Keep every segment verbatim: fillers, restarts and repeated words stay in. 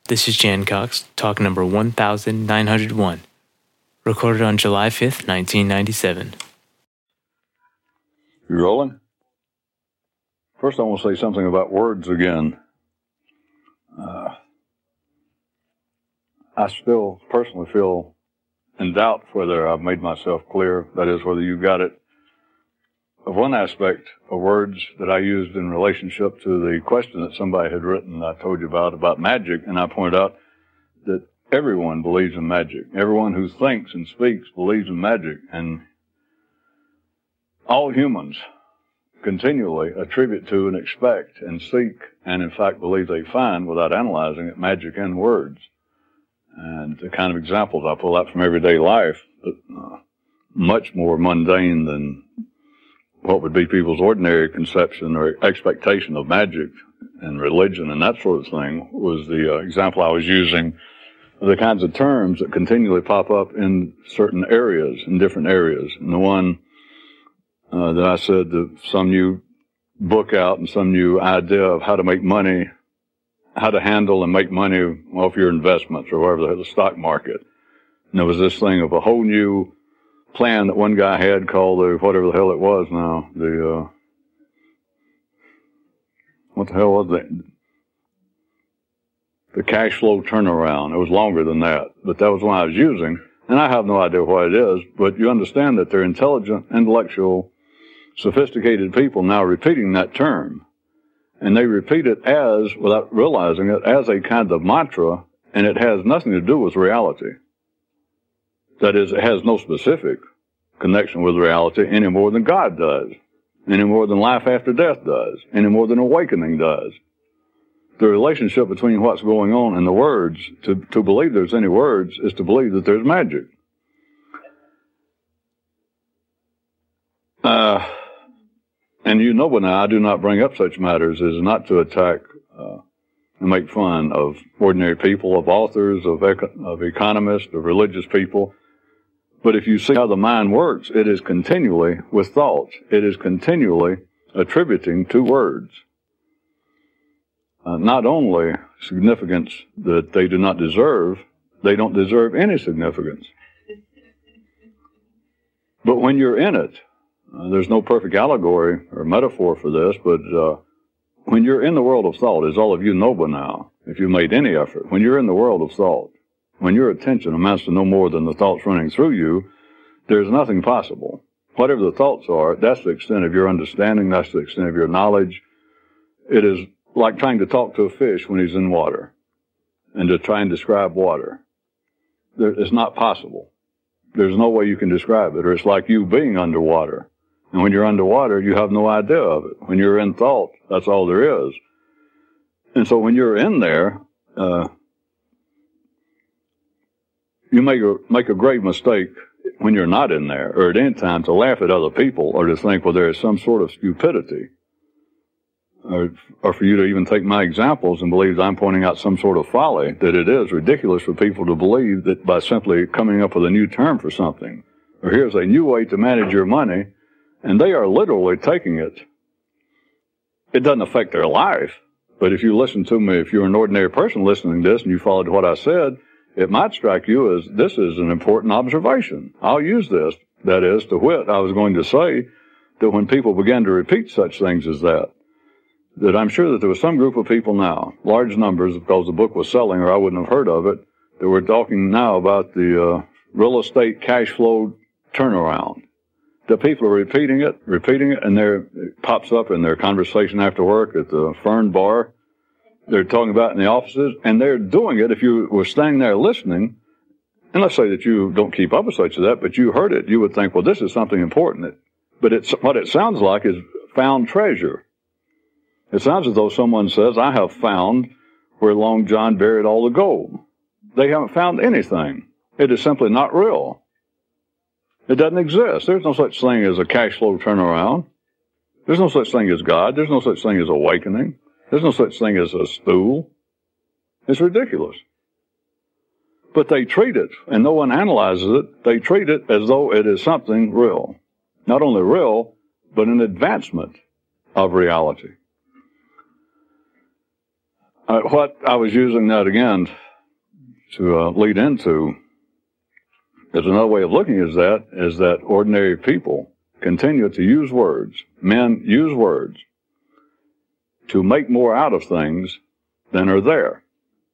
This is Jan Cox, talk number one thousand nine hundred one, recorded on July fifth, nineteen ninety-seven. You rolling? First, I want to say something about words again. Uh, I still personally feel in doubt whether I've made myself clear, that is, whether you got it, of one aspect of words that I used in relationship to the question that somebody had written I told you about, about magic, and I pointed out that everyone believes in magic. Everyone who thinks and speaks believes in magic, and all humans continually attribute to and expect and seek and in fact believe they find, without analyzing it, magic in words. And the kind of examples I pull out from everyday life, uh, much more mundane than what would be people's ordinary conception or expectation of magic and religion and that sort of thing, was the uh, example I was using of the kinds of terms that continually pop up in certain areas, in different areas. And the one uh, that I said, that some new book out and some new idea of how to make money, how to handle and make money off your investments or whatever, the stock market. And there was this thing of a whole new plan that one guy had called the, whatever the hell it was now, the, uh, what the hell was that? The cash flow turnaround. It was longer than that, but that was one I was using, and I have no idea what it is, but you understand that they're intelligent, intellectual, sophisticated people now repeating that term, and they repeat it as, without realizing it, as a kind of mantra, and it has nothing to do with reality. That is, it has no specific connection with reality any more than God does, any more than life after death does, any more than awakening does. The relationship between what's going on and the words, to, to believe there's any words, is to believe that there's magic. Uh, and you know by now I do not bring up such matters as not to attack uh, and make fun of ordinary people, of authors, of, eco- of economists, of religious people. But if you see how the mind works, it is continually with thoughts. It is continually attributing to words. Uh, not only significance that they do not deserve, they don't deserve any significance. But when you're in it, uh, there's no perfect allegory or metaphor for this, but uh, when you're in the world of thought, as all of you know by now, if you made any effort, when you're in the world of thought, when your attention amounts to no more than the thoughts running through you, there's nothing possible. Whatever the thoughts are, that's the extent of your understanding, that's the extent of your knowledge. It is like trying to talk to a fish when he's in water and to try and describe water. It's not possible. There's no way you can describe it, or it's like you being underwater. And when you're underwater, you have no idea of it. When you're in thought, that's all there is. And so when you're in there, uh, you make a, make a grave mistake when you're not in there, or at any time, to laugh at other people or to think, well, there is some sort of stupidity. Or, or for you to even take my examples and believe I'm pointing out some sort of folly, that it is ridiculous for people to believe that by simply coming up with a new term for something, or here's a new way to manage your money, and they are literally taking it. It doesn't affect their life, but if you listen to me, if you're an ordinary person listening to this and you followed what I said, it might strike you as this is an important observation. I'll use this. That is, to wit, I was going to say that when people began to repeat such things as that, that I'm sure that there was some group of people now, large numbers, because the book was selling or I wouldn't have heard of it, that we're talking now about the uh, real estate cash flow turnaround. The people are repeating it, repeating it, and there it pops up in their conversation after work at the Fern Bar. They're talking about it in the offices, and they're doing it. If you were standing there listening, and let's say that you don't keep up with such as that, but you heard it, you would think, well, this is something important. But it's, what it sounds like is found treasure. It sounds as though someone says, I have found where Long John buried all the gold. They haven't found anything. It is simply not real. It doesn't exist. There's no such thing as a cash flow turnaround. There's no such thing as God. There's no such thing as awakening. There's no such thing as a stool. It's ridiculous. But they treat it, and no one analyzes it, they treat it as though it is something real. Not only real, but an advancement of reality. Uh, what I was using that again to uh, lead into is another way of looking at that is that ordinary people continue to use words. Men use words to make more out of things than are there.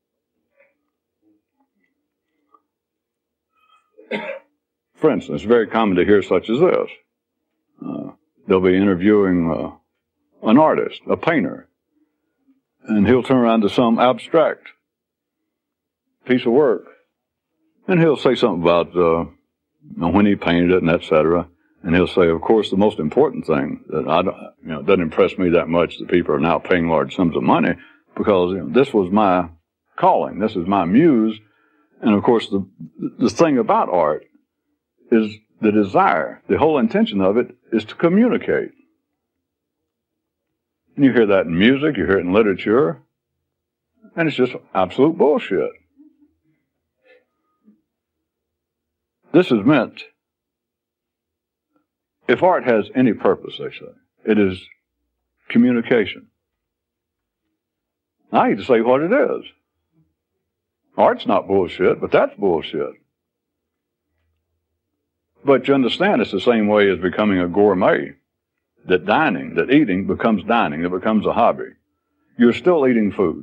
For instance, it's very common to hear such as this. Uh, they'll be interviewing uh, an artist, a painter, and he'll turn around to some abstract piece of work, and he'll say something about uh, you know, when he painted it and et cetera. And he'll say, of course, the most important thing that I don't, you know, doesn't impress me that much that people are now paying large sums of money because you know, this was my calling, this is my muse. And of course, the the thing about art is the desire. The whole intention of it is to communicate. And you hear that in music, you hear it in literature, and it's just absolute bullshit. This is meant, if art has any purpose, they say, it is communication. Now, I need to say what it is. Art's not bullshit, but that's bullshit. But you understand it's the same way as becoming a gourmet, that dining, that eating becomes dining, it becomes a hobby. You're still eating food.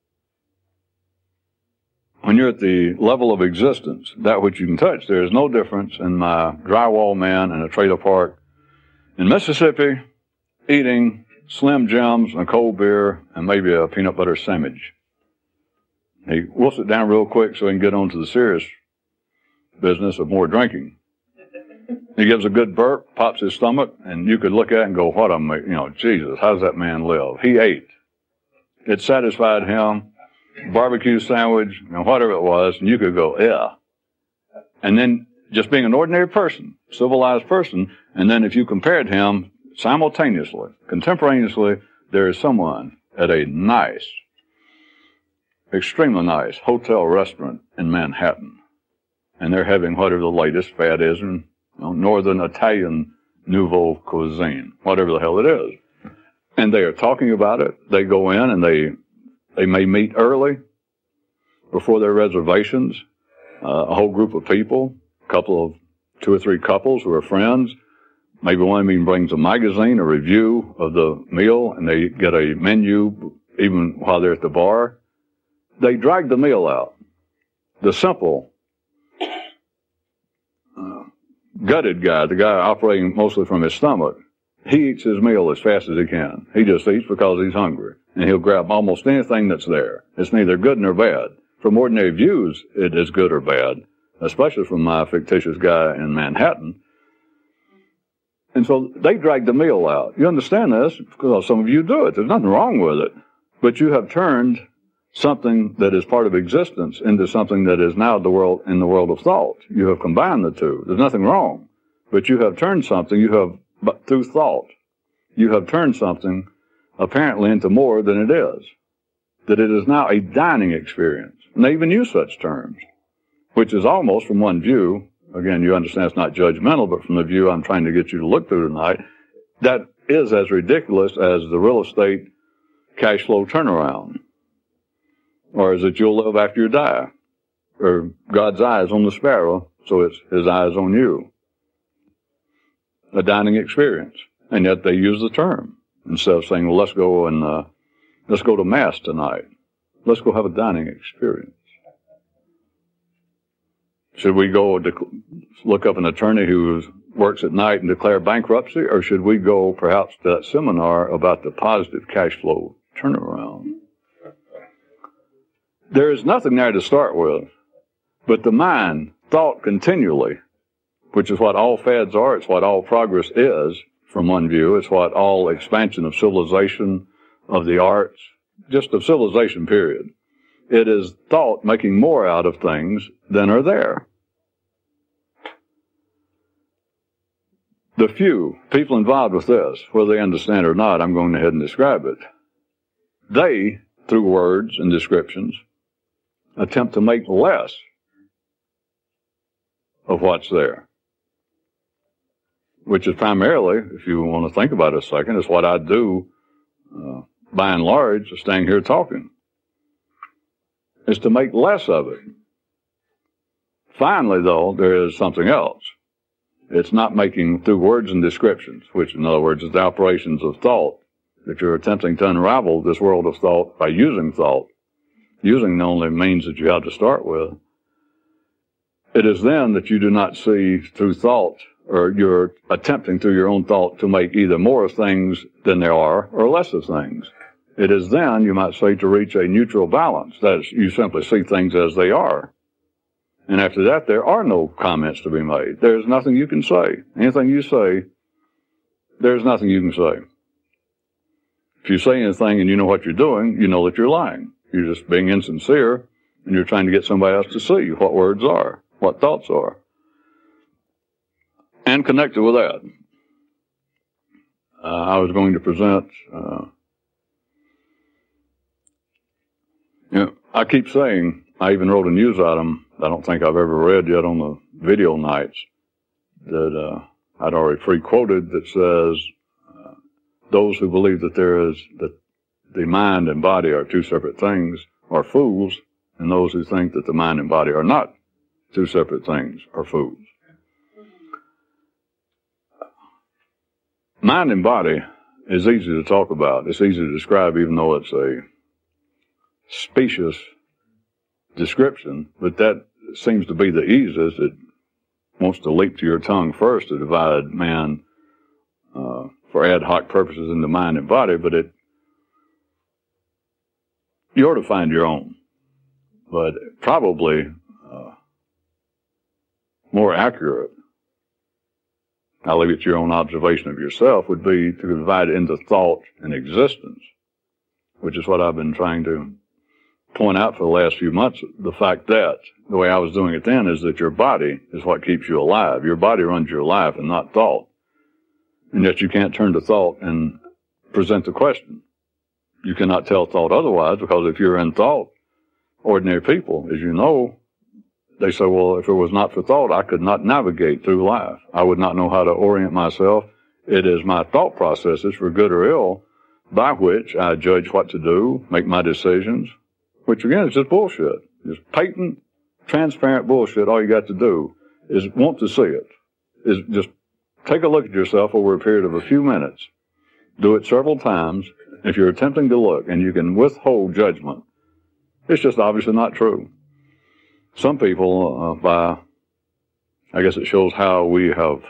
When you're at the level of existence, that which you can touch, there is no difference in my drywall man in a trailer park in Mississippi eating Slim Jims and a cold beer and maybe a peanut butter sandwich. He wolfs it down real quick so he can get on to the serious business of more drinking. He gives a good burp, pops his stomach, and you could look at it and go, what a, you know, Jesus, how does that man live? He ate. It satisfied him. Barbecue sandwich, you know, whatever it was, and you could go, yeah. And then just being an ordinary person, civilized person, and then if you compared him simultaneously, contemporaneously, there is someone at a nice, extremely nice hotel restaurant in Manhattan, and they're having whatever the latest fad is in you know, Northern Italian nouveau cuisine, whatever the hell it is. And they are talking about it. They go in and they They may meet early, before their reservations, uh, a whole group of people, a couple of, two or three couples who are friends. Maybe one of them even brings a magazine, a review of the meal, and they get a menu even while they're at the bar. They drag the meal out. The simple, uh, gutted guy, the guy operating mostly from his stomach, he eats his meal as fast as he can. He just eats because he's hungry. And he'll grab almost anything that's there. It's neither good nor bad. From ordinary views, it is good or bad, especially from my fictitious guy in Manhattan. And so they drag the meal out. You understand this because some of you do it. There's nothing wrong with it. But you have turned something that is part of existence into something that is now the world in the world of thought. You have combined the two. There's nothing wrong. But you have turned something, you have, but through thought, you have turned something apparently into more than it is. That it is now a dining experience. And they even use such terms, which is almost from one view, again, you understand it's not judgmental, but from the view I'm trying to get you to look through tonight, that is as ridiculous as the real estate cash flow turnaround. Or is it you'll live after you die? Or God's eye is on the sparrow, so it's his eyes on you. A dining experience. And yet they use the term. Instead of saying, well, let's go and uh, let's go to Mass tonight. Let's go have a dining experience. Should we go dec- look up an attorney who works at night and declare bankruptcy, or should we go perhaps to that seminar about the positive cash flow turnaround? There is nothing there to start with, but the mind, thought continually, which is what all fads are, it's what all progress is. From one view, it's what all expansion of civilization, of the arts, just of civilization, period. It is thought making more out of things than are there. The few people involved with this, whether they understand it or not, I'm going ahead and describe it. They, through words and descriptions, attempt to make less of what's there. Which is primarily, if you want to think about it a second, is what I do, uh, by and large, staying here talking. is to make less of it. Finally, though, there is something else. It's not making through words and descriptions, which in other words is the operations of thought, that you're attempting to unravel this world of thought by using thought, using the only means that you have to start with. It is then that you do not see through thought, or you're attempting through your own thought to make either more of things than there are or less of things. It is then, you might say, to reach a neutral balance. That is, you simply see things as they are. And after that, there are no comments to be made. There's nothing you can say. Anything you say, there's nothing you can say. If you say anything and you know what you're doing, you know that you're lying. You're just being insincere, and you're trying to get somebody else to see what words are, what thoughts are. And connected with that, uh, I was going to present, uh, you know, I keep saying, I even wrote a news item I don't think I've ever read yet on the video nights that uh, I'd already pre-quoted that says, uh, those who believe that there is, that the mind and body are two separate things are fools, and those who think that the mind and body are not two separate things are fools. Mind and body is easy to talk about. It's easy to describe, even though it's a specious description, but that seems to be the easiest. It wants to leap to your tongue first to divide man uh, for ad hoc purposes into mind and body, but it you ought to find your own. But probably uh, more accurate, I'll leave it to your own observation of yourself, would be to divide it into thought and existence, which is what I've been trying to point out for the last few months. The fact that, the way I was doing it then, is that your body is what keeps you alive. Your body runs your life and not thought. And yet you can't turn to thought and present the question. You cannot tell thought otherwise, because if you're in thought, ordinary people, as you know, they say, well, if it was not for thought, I could not navigate through life. I would not know how to orient myself. It is my thought processes, for good or ill, by which I judge what to do, make my decisions, which again is just bullshit. It's patent, transparent bullshit. All you got to do is want to see it. Is just take a look at yourself over a period of a few minutes. Do it several times. If you're attempting to look and you can withhold judgment, it's just obviously not true. Some people, uh, by, I guess it shows how we have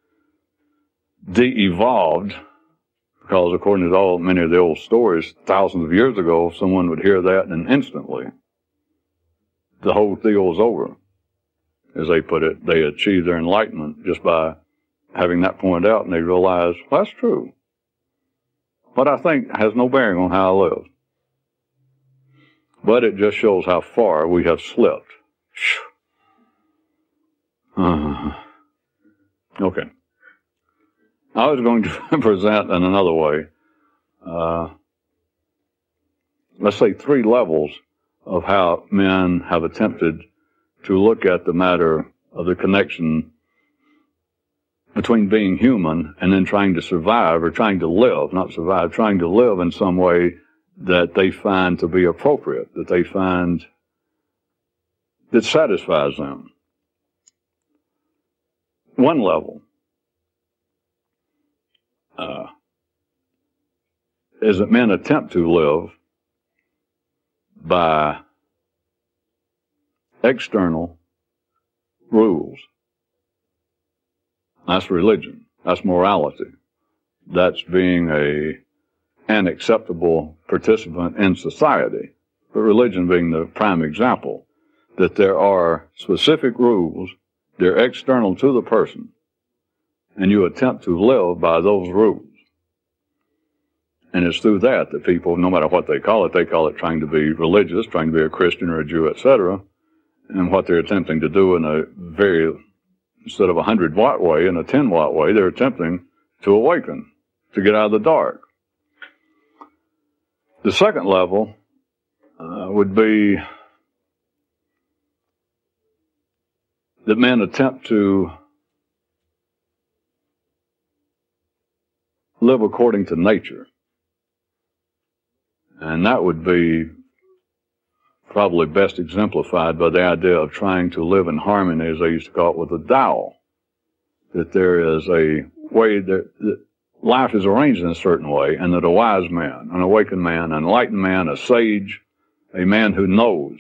de-evolved, because according to all many of the old stories, thousands of years ago, someone would hear that and instantly the whole deal was over. As they put it, they achieved their enlightenment just by having that pointed out, and they realized, well, that's true. What I think has no bearing on how I live. But it just shows how far we have slipped. Uh, okay. I was going to present in another way, uh, let's say three levels of how men have attempted to look at the matter of the connection between being human and then trying to survive, or trying to live, not survive, trying to live in some way that they find to be appropriate, that they find that satisfies them. One level uh, is that men attempt to live by external rules. That's religion. That's morality. That's being a an acceptable participant in society. But religion being the prime example, that there are specific rules, they're external to the person, and you attempt to live by those rules. And it's through that that people, no matter what they call it, they call it trying to be religious, trying to be a Christian or a Jew, et cetera. And what they're attempting to do in a very, instead of a hundred watt way, in a ten watt way, they're attempting to awaken, to get out of the dark. The second level uh, would be that men attempt to live according to nature. And that would be, probably best exemplified by the idea of trying to live in harmony, as they used to call it, with the Tao. That there is a way that, that life is arranged in a certain way, and that a wise man, an awakened man, an enlightened man, a sage, a man who knows,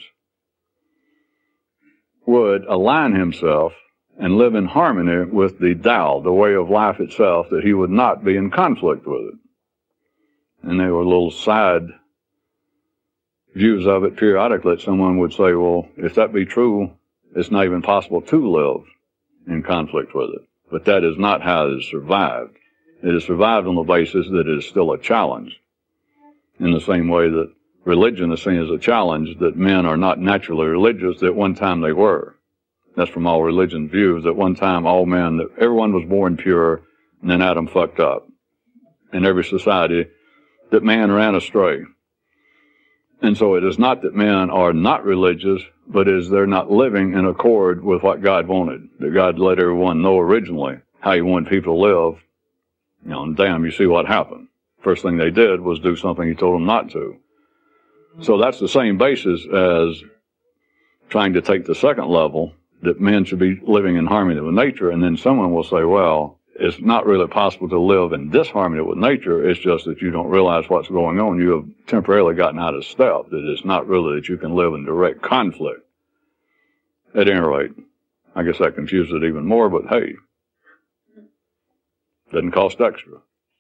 would align himself and live in harmony with the Tao, the way of life itself, that he would not be in conflict with it. And there were little side views of it periodically that someone would say, well, if that be true, it's not even possible to live in conflict with it. But that is not how it has survived. It has survived on the basis that it is still a challenge, in the same way that religion is seen as a challenge, that men are not naturally religious, that at one time they were. That's from all religion views, that one time all men, that everyone was born pure, and then Adam fucked up. In every society, that man ran astray. And so it is not that men are not religious, but is they're not living in accord with what God wanted. That God let everyone know originally how he wanted people to live. You know, and damn, you see what happened. First thing they did was do something he told them not to. So that's the same basis as trying to take the second level, that men should be living in harmony with nature, and then someone will say, well, it's not really possible to live in disharmony with nature, it's just that you don't realize what's going on. You have temporarily gotten out of step, that it's not really that you can live in direct conflict. At any rate, I guess that confuses it even more, but hey, doesn't cost extra.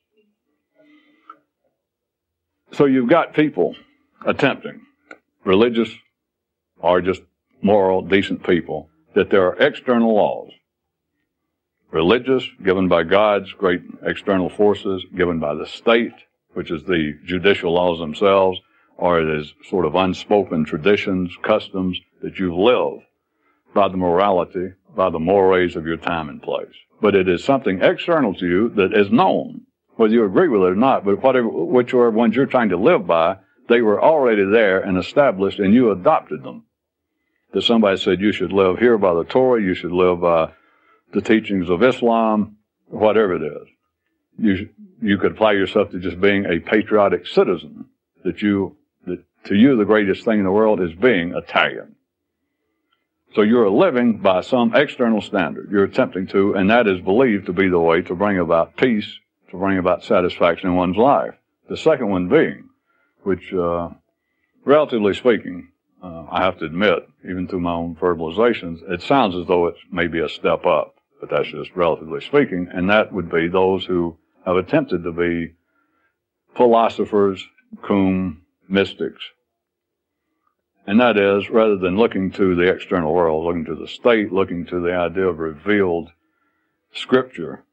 So you've got people attempting, religious or just moral, decent people, that there are external laws. Religious, given by God's great external forces, given by the state, which is the judicial laws themselves, or it is sort of unspoken traditions, customs, that you live by the morality, by the mores of your time and place. But it is something external to you that is known, whether you agree with it or not, but whatever, whichever ones you're trying to live by, they were already there and established, and you adopted them. That somebody said you should live here by the Torah, you should live by the teachings of Islam, whatever it is. You you could apply yourself to just being a patriotic citizen, that you that to you the greatest thing in the world is being Italian. So you're living by some external standard. You're attempting to, and that is believed to be the way to bring about peace, to bring about satisfaction in one's life. The second one being, which, uh, relatively speaking, uh, I have to admit, even through my own verbalizations, it sounds as though it's maybe a step up, but that's just relatively speaking, and that would be those who have attempted to be philosophers, cum mystics. And that is, rather than looking to the external world, looking to the state, looking to the idea of revealed scripture,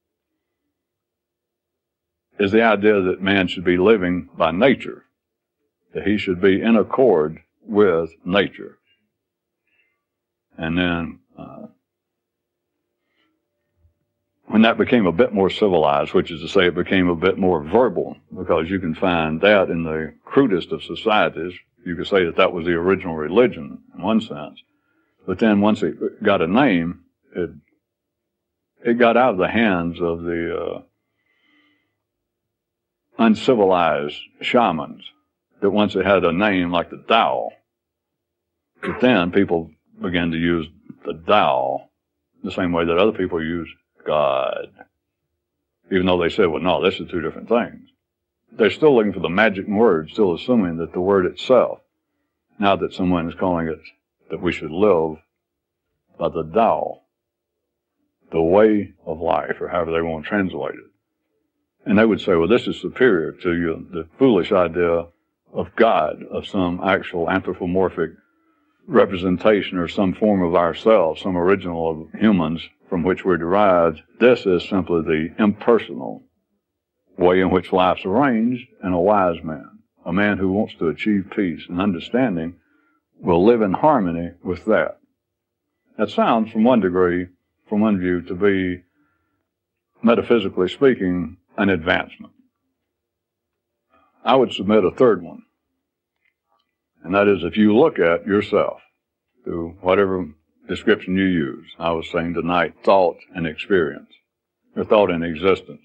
is the idea that man should be living by nature, that he should be in accord with nature. And then, uh, when that became a bit more civilized, which is to say it became a bit more verbal, because you can find that in the crudest of societies, you could say that that was the original religion in one sense. But then once it got a name, it it got out of the hands of the uh, uncivilized shamans, that once it had a name like the Tao, but then people began to use the Tao the same way that other people use God, even though they said, well, no, this is two different things. They're still looking for the magic word, still assuming that the word itself, now that someone is calling it that we should live by the Tao, the way of life, or however they want to translate it. And they would say, well, this is superior to you, the foolish idea of God, of some actual anthropomorphic representation or some form of ourselves, some original of humans from which we're derived. This is simply the impersonal way in which life's arranged, and a wise man, a man who wants to achieve peace and understanding, will live in harmony with that. That sounds, from one degree, from one view, to be, metaphysically speaking, an advancement. I would submit a third one, and that is if you look at yourself through whatever description you use. I was saying tonight, thought and experience, or thought and existence.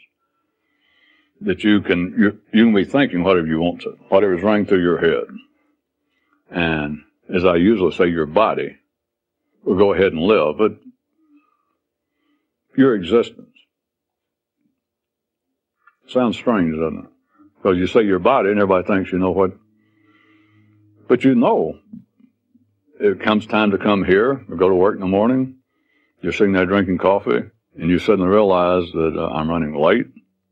That you can, you, you can be thinking whatever you want to, whatever's running through your head. And as I usually say, your body will go ahead and live, but your existence. Sounds strange, doesn't it? Because you say your body and everybody thinks you know what. But you know, it comes time to come here or go to work in the morning. You're sitting there drinking coffee and you suddenly realize that uh, I'm running late.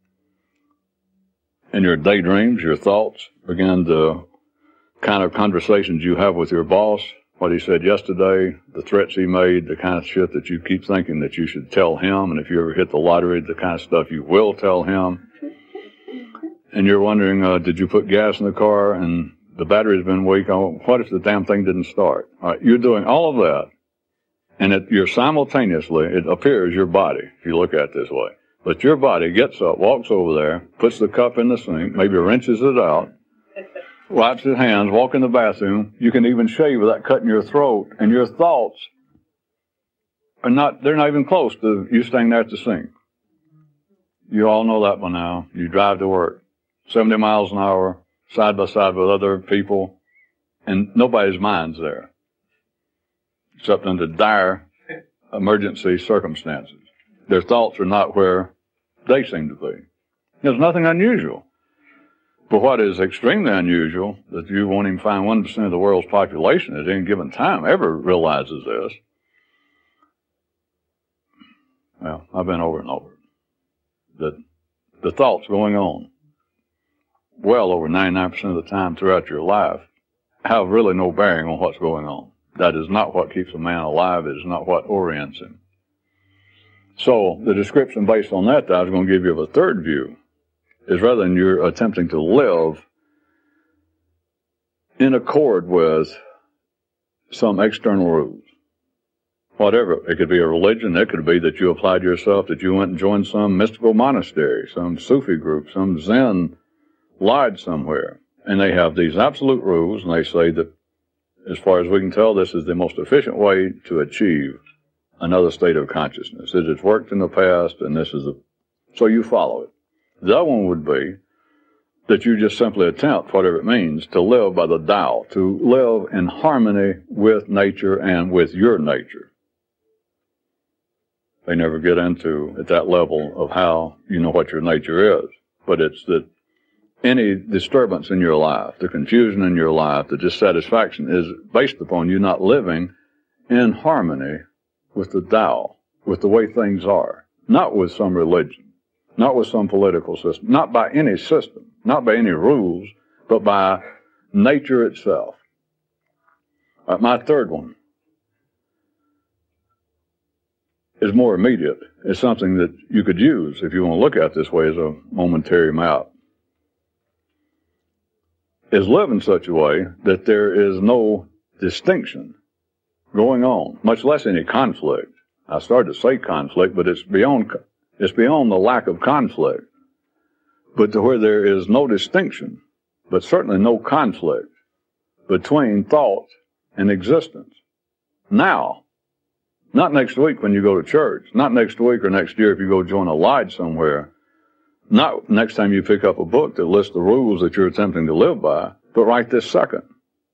And your daydreams, your thoughts begin to kind of conversations you have with your boss, what he said yesterday, the threats he made, the kind of shit that you keep thinking that you should tell him. And if you ever hit the lottery, the kind of stuff you will tell him. And you're wondering, uh, did you put gas in the car and the battery's been weak? Oh, what if the damn thing didn't start? All right, you're doing all of that. And it, you're simultaneously, it appears your body, if you look at it this way. But your body gets up, walks over there, puts the cup in the sink, maybe wrenches it out, wipes his hands, walk in the bathroom. You can even shave without cutting your throat. And your thoughts are not, they're not even close to you staying there at the sink. You all know that by now. You drive to work. seventy miles an hour, side by side with other people, and nobody's mind's there, except under dire emergency circumstances. Their thoughts are not where they seem to be. There's nothing unusual. But what is extremely unusual, that you won't even find one percent of the world's population at any given time ever realizes this. Well, I've been over and over. That the thoughts going on well over ninety-nine percent of the time throughout your life have really no bearing on what's going on. That is not what keeps a man alive. It is not what orients him. So the description based on that that I was going to give you of a third view is rather than you're attempting to live in accord with some external rules. Whatever. It could be a religion. It could be that you applied yourself, that you went and joined some mystical monastery, some Sufi group, some Zen lodge somewhere. And they have these absolute rules, and they say that, as far as we can tell, this is the most efficient way to achieve another state of consciousness. It has worked in the past, and this is a... So you follow it. The other one would be that you just simply attempt, whatever it means, to live by the Tao, to live in harmony with nature and with your nature. They never get into, at that level, of how you know what your nature is. But it's that any disturbance in your life, the confusion in your life, the dissatisfaction is based upon you not living in harmony with the Tao, with the way things are, not with some religion, not with some political system, not by any system, not by any rules, but by nature itself. Uh, my third one is more immediate. It's something that you could use, if you want to look at it this way, as a momentary map. Is live in such a way that there is no distinction going on, much less any conflict. I started to say conflict, but it's beyond, it's beyond the lack of conflict. But to where there is no distinction, but certainly no conflict between thought and existence. Now, not next week when you go to church, not next week or next year if you go join a lodge somewhere, not next time you pick up a book that lists the rules that you're attempting to live by, but right this second,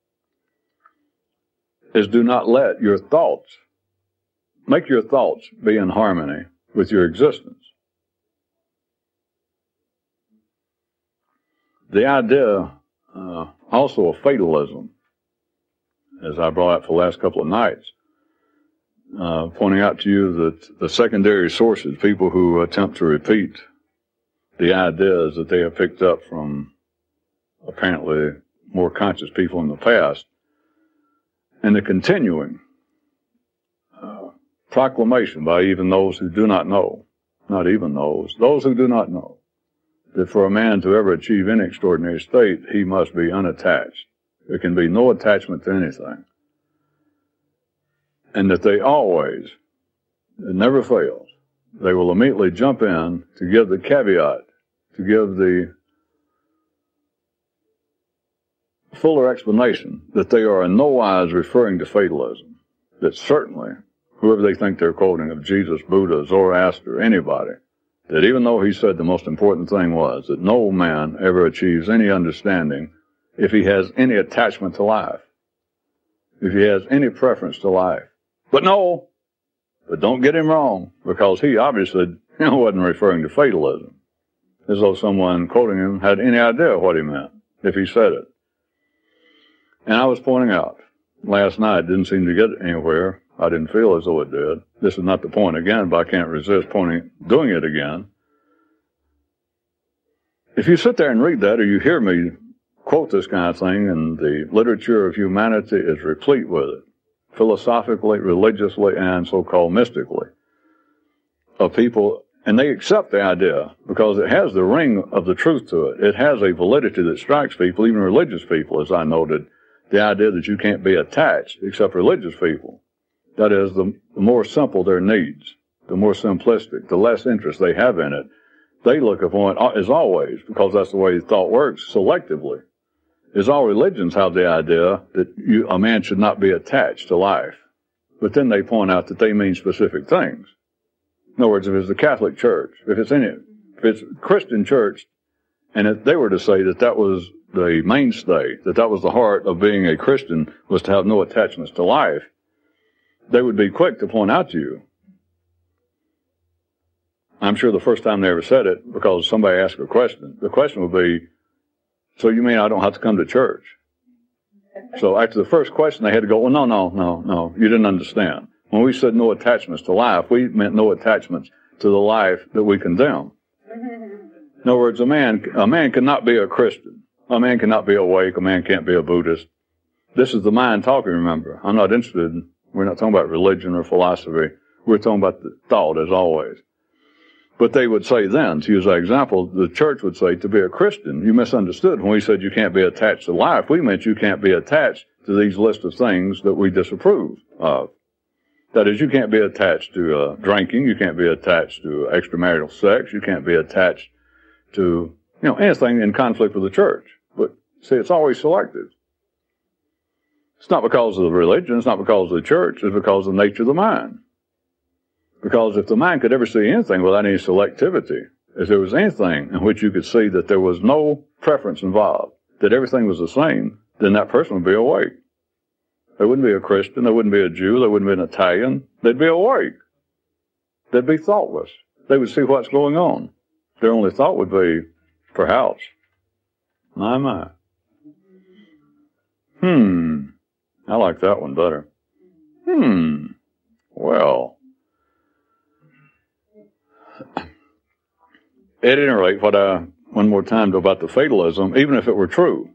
is do not let your thoughts, make your thoughts be in harmony with your existence. The idea uh, also of fatalism, as I brought up for the last couple of nights, uh, pointing out to you that the secondary sources, people who attempt to repeat the ideas that they have picked up from apparently more conscious people in the past, and the continuing uh, proclamation by even those who do not know, not even those, those who do not know, that for a man to ever achieve any extraordinary state, he must be unattached. There can be no attachment to anything. And that they always, it never fails, they will immediately jump in to give the caveat, to give the fuller explanation that they are in no wise referring to fatalism. That certainly, whoever they think they're quoting of Jesus, Buddha, Zoroaster, anybody, that even though he said the most important thing was that no man ever achieves any understanding if he has any attachment to life. if he has any preference to life. But no, but don't get him wrong, because he obviously you know, wasn't referring to fatalism, as though someone quoting him had any idea what he meant if he said it. And I was pointing out, last night didn't seem to get anywhere. I didn't feel as though it did. This is not the point again, but I can't resist pointing, doing it again. If you sit there and read that, or you hear me quote this kind of thing, and the literature of humanity is replete with it, philosophically, religiously, and so-called mystically, of people, and they accept the idea because it has the ring of the truth to it. It has a validity that strikes people, even religious people, as I noted, the idea that you can't be attached except religious people. That is, the, the more simple their needs, the more simplistic, the less interest they have in it, they look upon it as always, because that's the way thought works, selectively, is all religions have the idea that you, a man should not be attached to life. But then they point out that they mean specific things. In other words, if it's the Catholic Church, if it's any, if it's Christian Church, and if they were to say that that was the mainstay, that that was the heart of being a Christian, was to have no attachments to life, they would be quick to point out to you. I'm sure the first time they ever said it, because somebody asked a question, the question would be, so you mean I don't have to come to church? So after the first question, they had to go, well, no, no, no, no, you didn't understand. When we said no attachments to life, we meant no attachments to the life that we condemn. In other words, a man, a man cannot be a Christian. A man cannot be awake. A man can't be a Buddhist. This is the mind talking, remember. I'm not interested in, we're not talking about religion or philosophy. We're talking about the thought, as always. But they would say then, to use that example, the church would say, to be a Christian, you misunderstood when we said you can't be attached to life. We meant you can't be attached to these lists of things that we disapprove of. That is, you can't be attached to uh, drinking. You can't be attached to extramarital sex. You can't be attached to, you know, anything in conflict with the church. But see, it's always selective. It's not because of the religion. It's not because of the church. It's because of the nature of the mind. Because if the mind could ever see anything without any selectivity, if there was anything in which you could see that there was no preference involved, that everything was the same, then that person would be awake. They wouldn't be a Christian, they wouldn't be a Jew, they wouldn't be an Italian. They'd be awake. They'd be thoughtless. They would see what's going on. Their only thought would be, perhaps, my, my. Hmm, I like that one better. Hmm, well. At any rate, what I, one more time about the fatalism, even if it were true,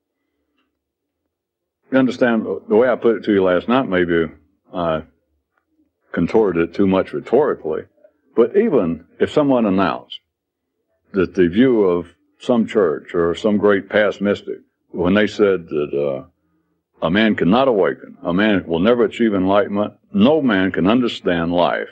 you understand, the way I put it to you last night, maybe I contorted it too much rhetorically, but even if someone announced that the view of some church or some great past mystic, when they said that uh, a man cannot awaken, a man will never achieve enlightenment, no man can understand life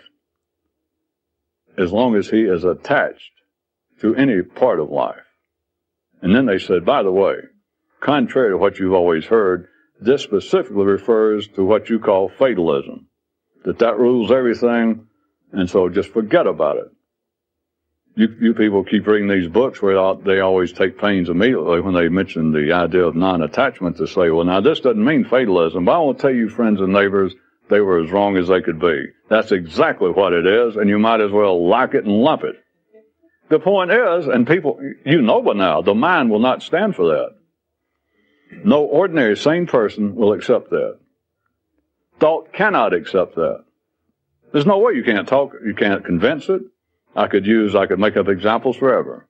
as long as he is attached to any part of life. And then they said, by the way, contrary to what you've always heard, this specifically refers to what you call fatalism, that that rules everything, and so just forget about it. You, you people keep reading these books where they always take pains immediately when they mention the idea of non-attachment to say, well, now this doesn't mean fatalism, but I want to tell you, friends and neighbors, they were as wrong as they could be. That's exactly what it is, and you might as well like it and lump it. The point is, and people, you know by now, the mind will not stand for that. No ordinary sane person will accept that. Thought cannot accept that. There's no way you can't talk, you can't convince it. I could use, I could make up examples forever.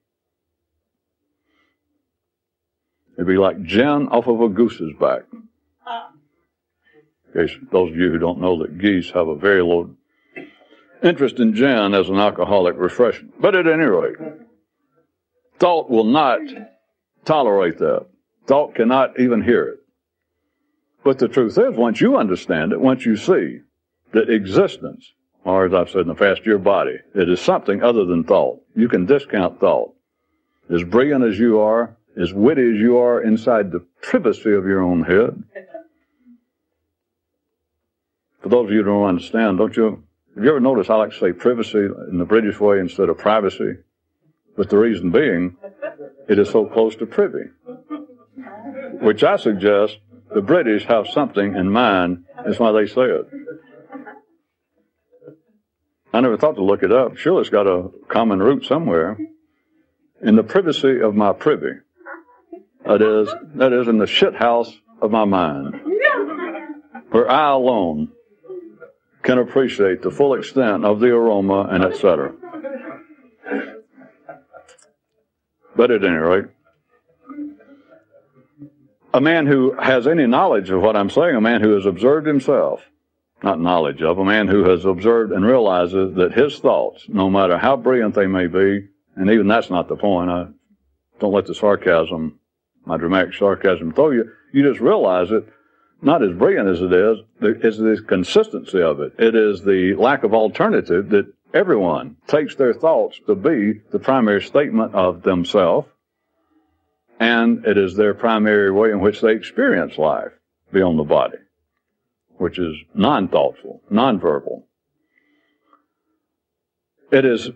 It'd be like gin off of a goose's back. In case those of you who don't know that geese have a very low interest in gin as an alcoholic refreshment. But at any rate, thought will not tolerate that. Thought cannot even hear it. But the truth is, once you understand it, once you see that existence, or as I've said in the past, your body, it is something other than thought. You can discount thought. As brilliant as you are, as witty as you are inside the privacy of your own head. For those of you who don't understand, don't you, have you ever noticed I like to say privacy in the British way instead of privacy? But the reason being, it is so close to privy. Which I suggest the British have something in mind. That's why they say it. I never thought to look it up. Surely it's got a common root somewhere. In the privacy of my privy. That is, that is in the shit house of my mind, where I alone can appreciate the full extent of the aroma and et cetera. But at any rate, a man who has any knowledge of what I'm saying, a man who has observed himself, not knowledge of, a man who has observed and realizes that his thoughts, no matter how brilliant they may be, and even that's not the point, I don't let the sarcasm, my dramatic sarcasm throw you, you just realize it, not as brilliant as it is, it's the consistency of it. It is the lack of alternative that everyone takes their thoughts to be the primary statement of themselves, and it is their primary way in which they experience life beyond the body, which is non-thoughtful, non-verbal. It is,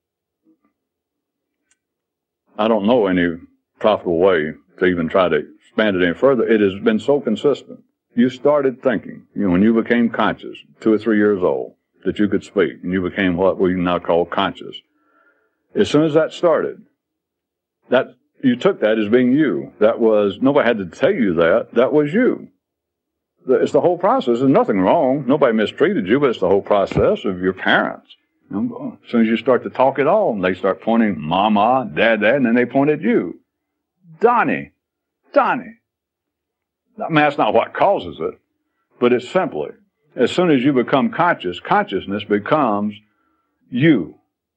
I don't know any profitable way to even try to expand it any further. It has been so consistent. You started thinking, you know, when you became conscious, two or three years old, that you could speak, and you became what we now call conscious. As soon as that started, that you took that as being you. That was, nobody had to tell you that. That was you. It's the whole process. There's nothing wrong. Nobody mistreated you, but it's the whole process of your parents. You know, as soon as you start to talk at all, they start pointing mama, dad, dad, and then they point at you. Donnie, Donnie. I mean, that's not what causes it, but it's simply, as soon as you become conscious, consciousness becomes you.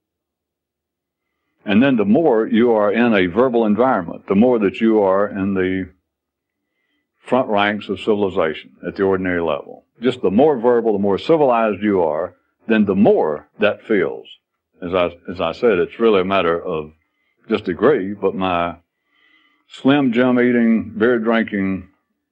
And then the more you are in a verbal environment, the more that you are in the front ranks of civilization at the ordinary level. Just the more verbal, the more civilized you are, then the more that feels. As I, as I said, it's really a matter of just degree, but my Slim Jim eating, beer drinking,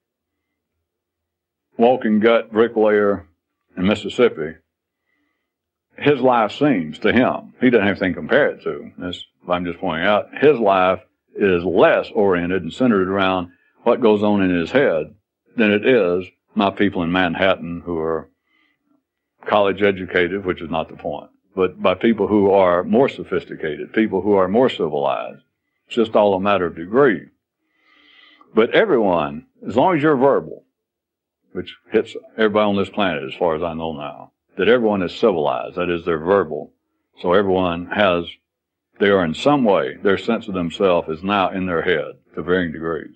walking gut bricklayer in Mississippi, his life seems to him, he doesn't have anything to compare it to, as I'm just pointing out, his life is less oriented and centered around what goes on in his head than it is my people in Manhattan who are college educated, which is not the point, but by people who are more sophisticated, people who are more civilized. It's just all a matter of degree. But everyone, as long as you're verbal, which hits everybody on this planet as far as I know now, that everyone is civilized, that is, they're verbal. So everyone has, they are in some way, their sense of themselves is now in their head to varying degrees.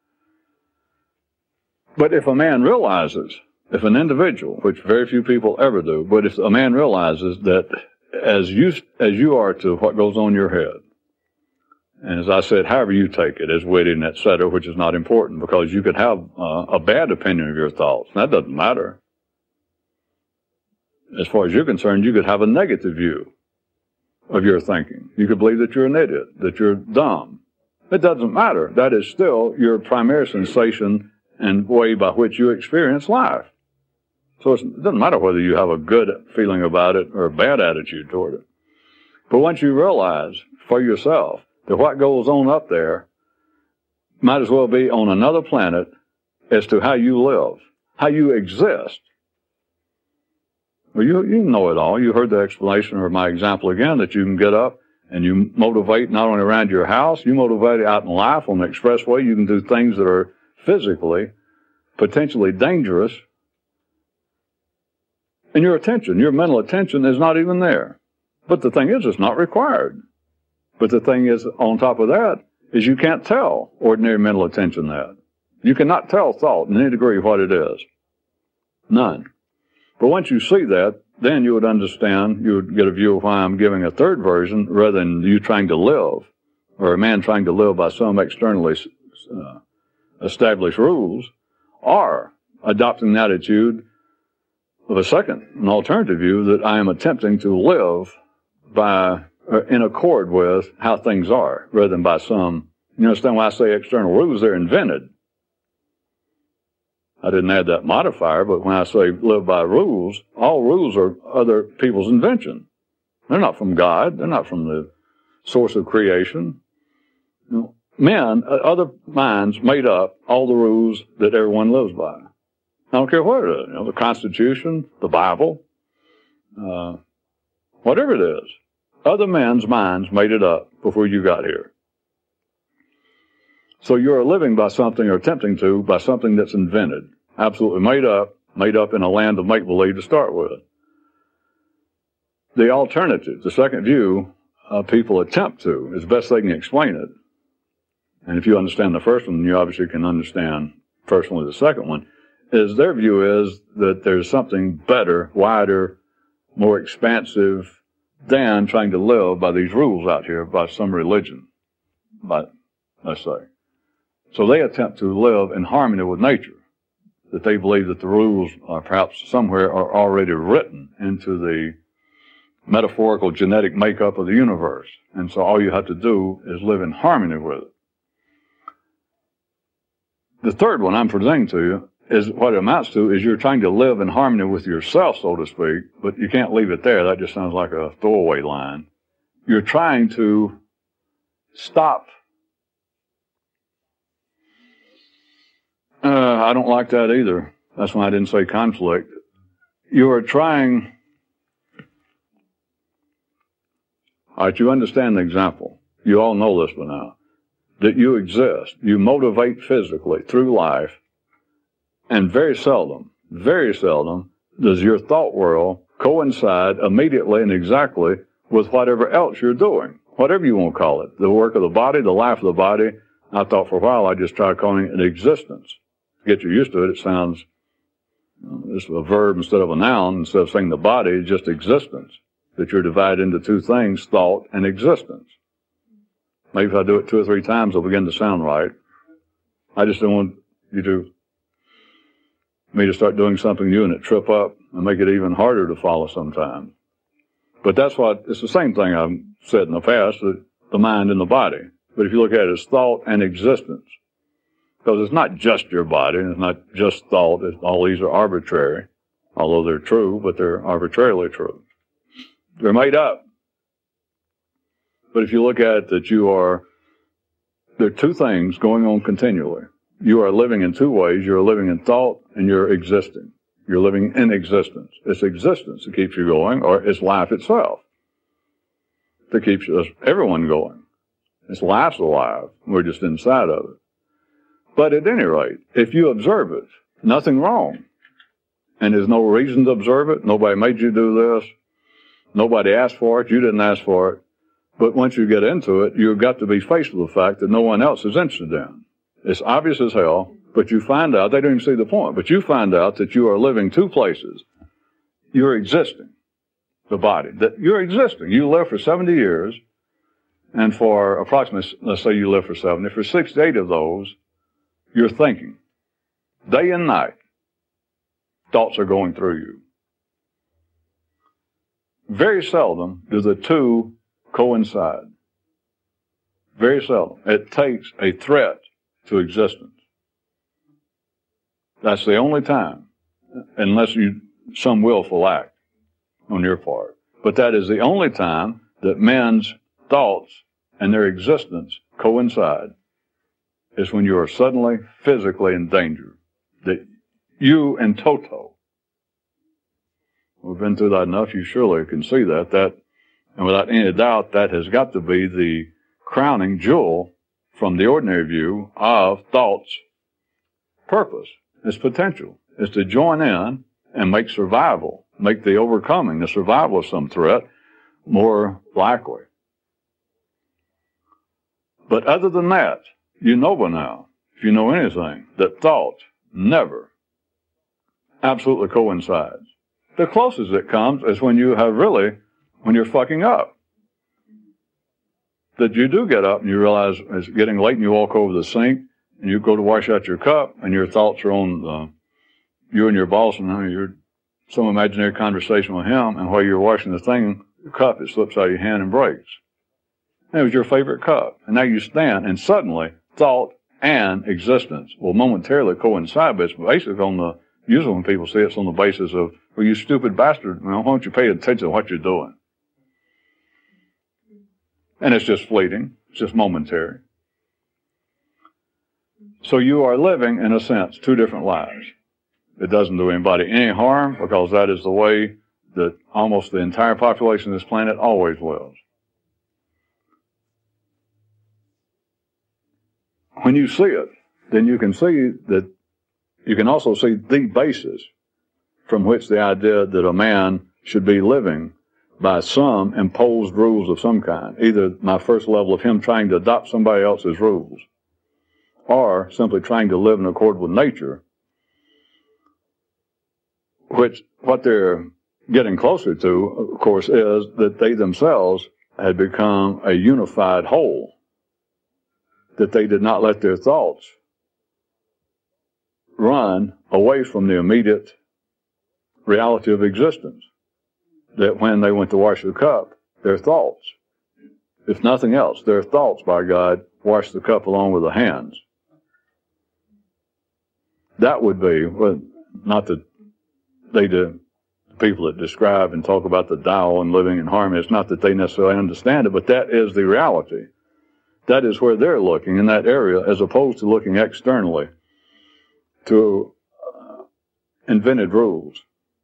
But if a man realizes, if an individual, which very few people ever do, but if a man realizes that as you, as you are to what goes on in your head, and as I said, however you take it, as witty and et cetera, which is not important, because you could have uh, a bad opinion of your thoughts. And that doesn't matter. As far as you're concerned, you could have a negative view of your thinking. You could believe that you're an idiot, that you're dumb. It doesn't matter. That is still your primary sensation and way by which you experience life. So it's, it doesn't matter whether you have a good feeling about it or a bad attitude toward it. But once you realize for yourself that what goes on up there might as well be on another planet as to how you live, how you exist. Well, you, you know it all. You heard the explanation or my example again, that you can get up and you motivate not only around your house, you motivate out in life on the expressway. You can do things that are physically, potentially dangerous. And your attention, your mental attention is not even there. But the thing is, it's not required. But the thing is, on top of that, is you can't tell ordinary mental attention that. You cannot tell thought in any degree what it is. None. But once you see that, then you would understand, you would get a view of why I'm giving a third version rather than you trying to live, or a man trying to live by some externally uh, established rules, or adopting the attitude of a second, an alternative view, that I am attempting to live by, uh, in accord with how things are, rather than by some, you understand when I say external rules, they're invented. I didn't add that modifier, but when I say live by rules, all rules are other people's invention. They're not from God. They're not from the source of creation. You know, men, uh, other minds made up all the rules that everyone lives by. I don't care what it is, you know, the Constitution, the Bible, uh, whatever it is. Other men's minds made it up before you got here. So you're living by something, or attempting to, by something that's invented, absolutely made up, made up in a land of make-believe to start with. The alternative, the second view, uh, people attempt to, as best they can explain it. And if you understand the first one, you obviously can understand personally the second one, is their view is that there's something better, wider, more expansive than trying to live by these rules out here, by some religion, by, let's say. So they attempt to live in harmony with nature, that they believe that the rules are perhaps somewhere are already written into the metaphorical genetic makeup of the universe. And so all you have to do is live in harmony with it. The third one I'm presenting to you is what it amounts to is you're trying to live in harmony with yourself, so to speak, but you can't leave it there. That just sounds like a throwaway line. You're trying to stop. Uh, I don't like that either. That's why I didn't say conflict. You are trying. All right, you understand the example. You all know this by now. That you exist. You motivate physically through life. And very seldom, very seldom, does your thought world coincide immediately and exactly with whatever else you're doing. Whatever you want to call it. The work of the body, the life of the body. I thought for a while I just tried calling it an existence. To get you used to it, it sounds, you know, it's a verb instead of a noun. Instead of saying the body, it's just existence. That you're divided into two things, thought and existence. Maybe if I do it two or three times, it'll begin to sound right. I just don't want you to, me to start doing something new and it trip up and make it even harder to follow sometimes. But that's what, it's the same thing I've said in the past, the, the mind and the body. But if you look at it as thought and existence, because it's not just your body, and it's not just thought, it's, all these are arbitrary, although they're true, but they're arbitrarily true. They're made up. But if you look at it that you are, there are two things going on continually. You are living in two ways. You're living in thought and you're existing. You're living in existence. It's existence that keeps you going, or it's life itself that keeps us, everyone going. It's life's alive. We're just inside of it. But at any rate, if you observe it, nothing wrong. And there's no reason to observe it. Nobody made you do this. Nobody asked for it. You didn't ask for it. But once you get into it, you've got to be faced with the fact that no one else is interested in. It's obvious as hell, but you find out, they don't even see the point, but you find out that you are living two places. You're existing, the body, that you're existing. You live for seventy years, and for approximately, let's say you live for seventy, for sixty-eight of those, you're thinking. Day and night, thoughts are going through you. Very seldom do the two coincide. Very seldom. It takes a threat to existence. That's the only time, unless you, some willful act on your part. But that is the only time that men's thoughts and their existence coincide, is when you are suddenly physically in danger. That you in toto. We've been through that enough, you surely can see that. That, and without any doubt, that has got to be the crowning jewel from the ordinary view of thought's purpose, its potential, is to join in and make survival, make the overcoming, the survival of some threat, more likely. But other than that, you know by now, if you know anything, that thought never absolutely coincides. The closest it comes is when you have really, when you're fucking up. That you do get up and you realize it's getting late and you walk over the sink and you go to wash out your cup and your thoughts are on the, you and your boss and you're some imaginary conversation with him, and while you're washing the thing, the cup, it slips out of your hand and breaks. And it was your favorite cup. And now you stand and suddenly thought and existence will momentarily coincide, but it's basically on the, usually when people say it's on the basis of, well, you stupid bastard, well, why don't you pay attention to what you're doing? And it's just fleeting. It's just momentary. So you are living, in a sense, two different lives. It doesn't do anybody any harm because that is the way that almost the entire population of this planet always lives. When you see it, then you can see that you can also see the basis from which the idea that a man should be living by some imposed rules of some kind, either my first level of him trying to adopt somebody else's rules, or simply trying to live in accord with nature, which what they're getting closer to, of course, is that they themselves had become a unified whole, that they did not let their thoughts run away from the immediate reality of existence, that when they went to wash the cup, their thoughts, if nothing else, their thoughts, by God, washed the cup along with the hands. That would be, well, not that they do, the people that describe and talk about the Tao and living in harmony, it's not that they necessarily understand it, but that is the reality. That is where they're looking, in that area, as opposed to looking externally to uh, invented rules.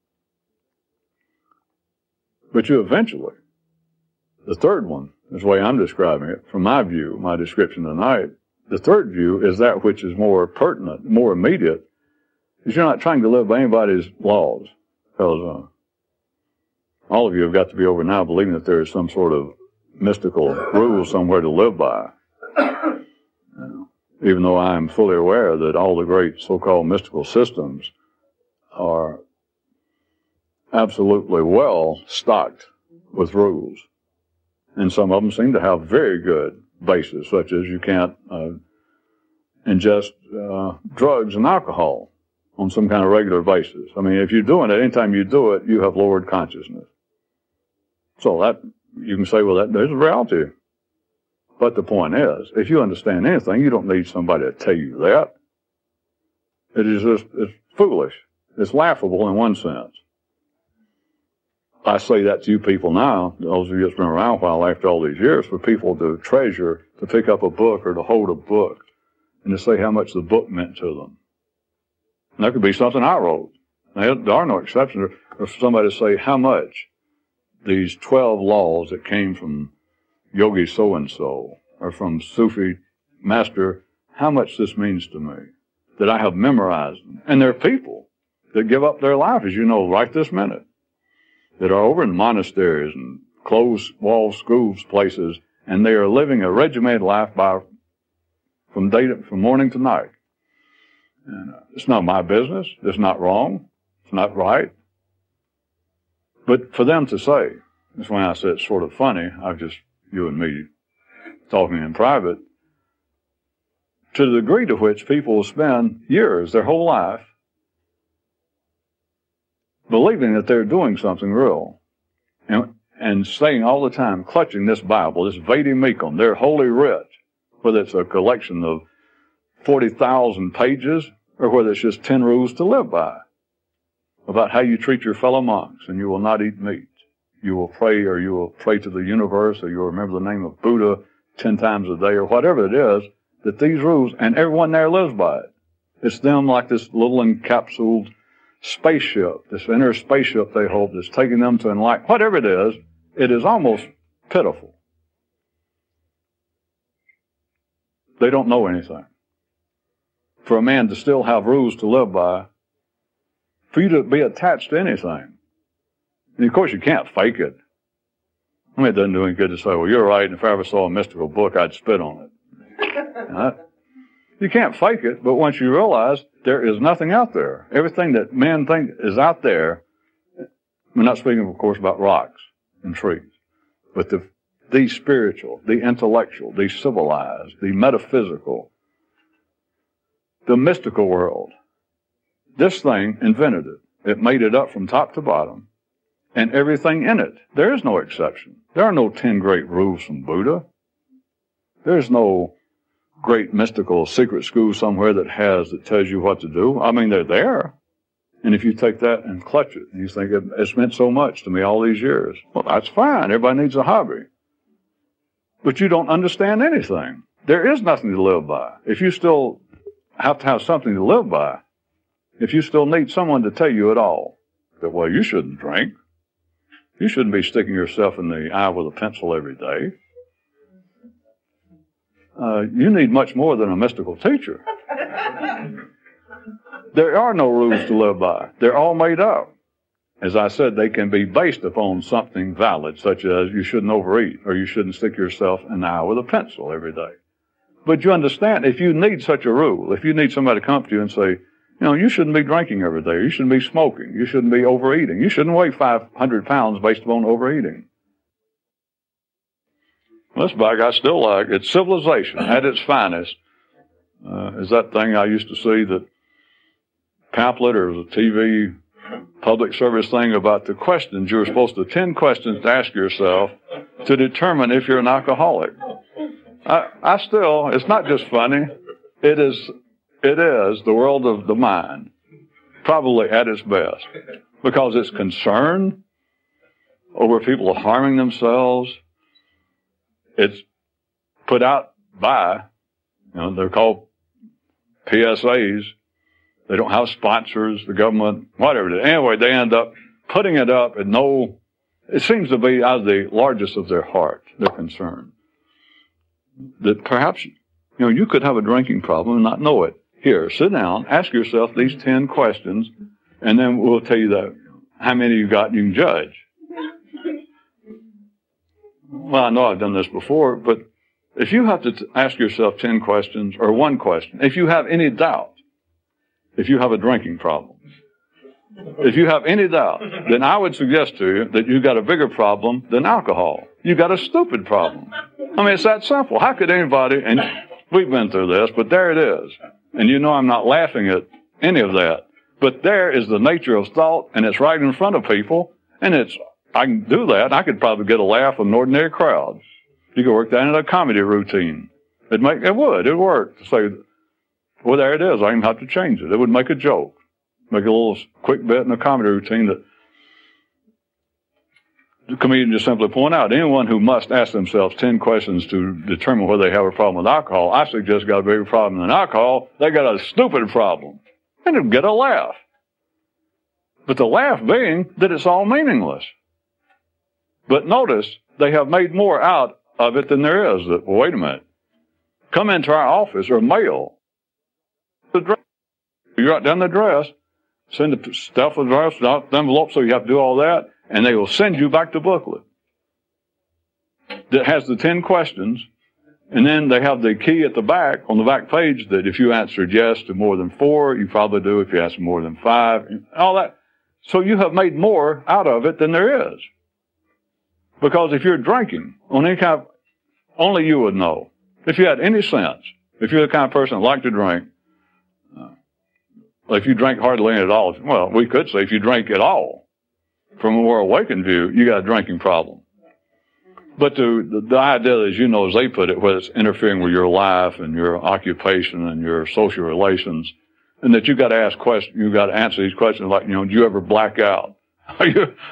But you eventually, the third one, is the way I'm describing it, from my view, my description tonight, the third view is that which is more pertinent, more immediate, is you're not trying to live by anybody's laws. Because uh, all of you have got to be over now believing that there is some sort of mystical rule somewhere to live by. You know, even though I am fully aware that all the great so-called mystical systems are absolutely well stocked with rules. And some of them seem to have very good bases, such as you can't uh, ingest uh, drugs and alcohol on some kind of regular basis. I mean, if you're doing it, anytime you do it, you have lowered consciousness. So that, you can say, well, that, there's a reality. But the point is, if you understand anything, you don't need somebody to tell you that. It is just, it's foolish. It's laughable in one sense. I say that to you people now, those of you that's been around a while after all these years, for people to treasure, to pick up a book or to hold a book and to say how much the book meant to them. And that could be something I wrote. Now, there are no exceptions. Or for somebody to say how much these twelve laws that came from Yogi so-and-so or from Sufi master, how much this means to me, that I have memorized them. And there are people that give up their life, as you know, right this minute, that are over in monasteries and closed-wall schools places, and they are living a regimented life by from day to, from morning to night. And uh, it's not my business. It's not wrong. It's not right. But for them to say, that's when I said it's sort of funny, I've just, you and me, talking in private, to the degree to which people will spend years, their whole life, believing that they're doing something real, and, and saying all the time, clutching this Bible, this Vedi Mekam, their holy writ, whether it's a collection of forty thousand pages or whether it's just ten rules to live by, about how you treat your fellow monks, and you will not eat meat. You will pray, or you will pray to the universe, or you will remember the name of Buddha ten times a day, or whatever it is, that these rules, and everyone there lives by it. It's them like this little encapsulated spaceship, this inner spaceship they hope that's taking them to enlighten, whatever it is, it is almost pitiful. They don't know anything. For a man to still have rules to live by, for you to be attached to anything. And of course you can't fake it. I mean, it doesn't do any good to say, well, you're right, and if I ever saw a mystical book, I'd spit on it. Right? You can't fake it, but once you realize there is nothing out there, everything that men think is out there, we're not speaking, of course, about rocks and trees, but the, the spiritual, the intellectual, the civilized, the metaphysical, the mystical world. This thing invented it. It made it up from top to bottom, and everything in it. There is no exception. There are no ten great rules from Buddha. There's no great mystical secret school somewhere that has, that tells you what to do. I mean, they're there. And if you take that and clutch it, and you think, it, it's meant so much to me all these years, well, that's fine. Everybody needs a hobby. But you don't understand anything. There is nothing to live by. If you still have to have something to live by if you still need someone to tell you at all that, well, you shouldn't drink. You shouldn't be sticking yourself in the eye with a pencil every day. Uh, you need much more than a mystical teacher. There are no rules to live by. They're all made up. As I said, they can be based upon something valid, such as you shouldn't overeat or you shouldn't stick yourself in the eye with a pencil every day. But you understand, if you need such a rule, if you need somebody to come to you and say, you know, you shouldn't be drinking every day, you shouldn't be smoking, you shouldn't be overeating, you shouldn't weigh five hundred pounds based upon overeating. This bag I still like. It's civilization at its finest. Uh, is that thing I used to see, that pamphlet or a T V public service thing about the questions. You were supposed to, ten questions to ask yourself to determine if you're an alcoholic. I, I still, it's not just funny. It is, it is the world of the mind, probably at its best, because it's concerned over people harming themselves. It's put out by, you know, they're called P S As. They don't have sponsors, the government, whatever it is. Anyway, they end up putting it up at no, it seems to be out of the largest of their heart, their concern. That perhaps, you know, you could have a drinking problem and not know it. Here, sit down, ask yourself these ten questions, and then we'll tell you that how many you got and you can judge. Well, I know I've done this before, but if you have to t- ask yourself ten questions, or one question, if you have any doubt, if you have a drinking problem, if you have any doubt, then I would suggest to you that you've got a bigger problem than alcohol. You've got a stupid problem. I mean, it's that simple. How could anybody, and we've been through this, but there it is. And you know I'm not laughing at any of that. But there is the nature of thought, and it's right in front of people, and it's, I can do that. I could probably get a laugh from an ordinary crowd. You could work that into a comedy routine. It'd make, it would, it'd work to say, well, there it is. I didn't have to change it. It would make a joke. Make a little quick bit in a comedy routine that the comedian just simply point out. Anyone who must ask themselves ten questions to determine whether they have a problem with alcohol, I suggest got a bigger problem than alcohol. They got a stupid problem. And they'll get a laugh. But the laugh being that it's all meaningless. But notice, they have made more out of it than there is. That, well, wait a minute. Come into our office or mail. The dress. You write down the address, send the stuff with the address, the envelope, so you have to do all that, and they will send you back the booklet that has the ten questions, and then they have the key at the back, on the back page, that if you answered yes to more than four, you probably do if you answer more than five, all that. So you have made more out of it than there is. Because if you're drinking on any kind of, only you would know. If you had any sense, if you're the kind of person that liked to drink, uh, if you drank hardly any at all, well, we could say if you drank at all, from a more awakened view, you got a drinking problem. But the, the, the idea is, you know, as they put it, whether it's interfering with your life and your occupation and your social relations, and that you got to ask questions, you got to answer these questions like, you know, do you ever black out? Are you, do,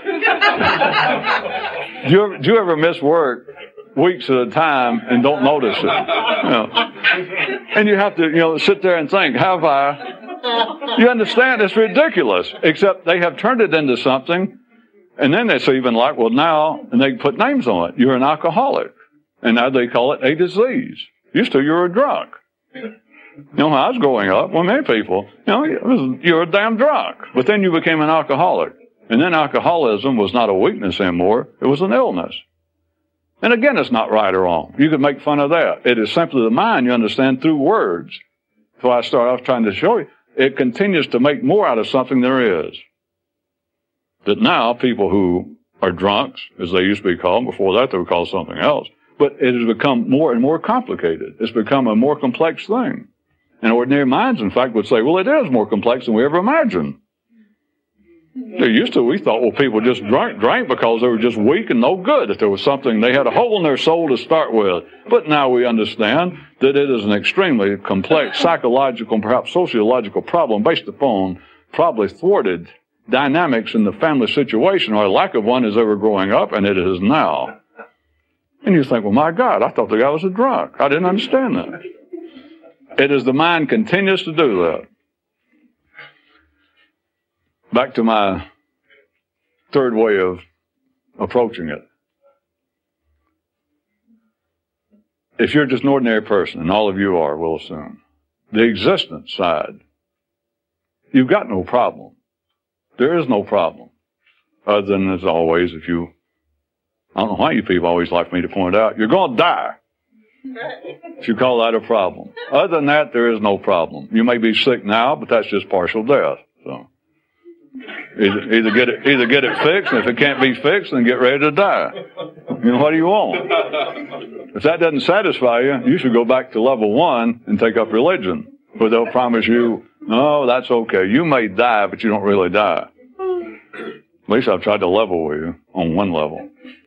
you ever, do you ever miss work weeks at a time and don't notice it? You know? And you have to, you know, sit there and think, have I? You understand? It's ridiculous. Except they have turned it into something, and then they say even like, well, now, and they put names on it. You're an alcoholic. And now they call it a disease. Used to, you were a drunk. You know, when I was growing up, well, many people, you know, it was, you're a damn drunk. But then you became an alcoholic. And then alcoholism was not a weakness anymore. It was an illness. And again, it's not right or wrong. You could make fun of that. It is simply the mind, you understand, through words. So I start off trying to show you, it continues to make more out of something there is. That now people who are drunks, as they used to be called, before that they were called something else, but it has become more and more complicated. It's become a more complex thing. And ordinary minds, in fact, would say, well, it is more complex than we ever imagined. They used to, we thought, well, people just drank, drank because they were just weak and no good, that there was something, they had a hole in their soul to start with. But now we understand that it is an extremely complex psychological and perhaps sociological problem based upon probably thwarted dynamics in the family situation, or a lack of one as they were growing up, and it is now. And you think, well, my God, I thought the guy was a drunk. I didn't understand that. It is the mind continues to do that. Back to my third way of approaching it. If you're just an ordinary person, and all of you are, we'll assume, the existence side, you've got no problem. There is no problem. Other than, as always, if you, I don't know why you people always like me to point out, you're going to die. If you call that a problem. Other than that, there is no problem. You may be sick now, but that's just partial death. So either, either get it, either get it fixed, and if it can't be fixed, then get ready to die. You know, what do you want? If that doesn't satisfy you, you should go back to level one and take up religion, where they'll promise you, no, that's okay. You may die, but you don't really die. At least I've tried to level with you on one level.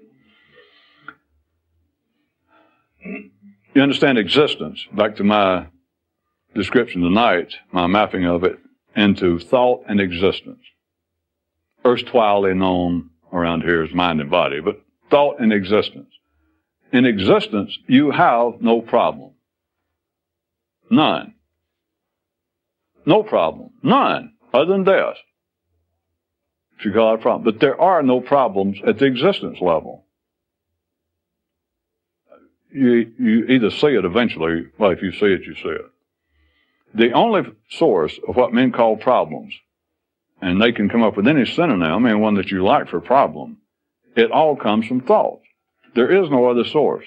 You understand existence. Back to my description tonight, my mapping of it into thought and existence. Erstwhile known around here as mind and body, but thought and existence. In existence, you have no problem. None. No problem. None. Other than death. If you call that a problem. But there are no problems at the existence level. You, you either see it eventually, well, if you see it, you see it. The only source of what men call problems, and they can come up with any synonym, and one that you like for problem, it all comes from thought. There is no other source.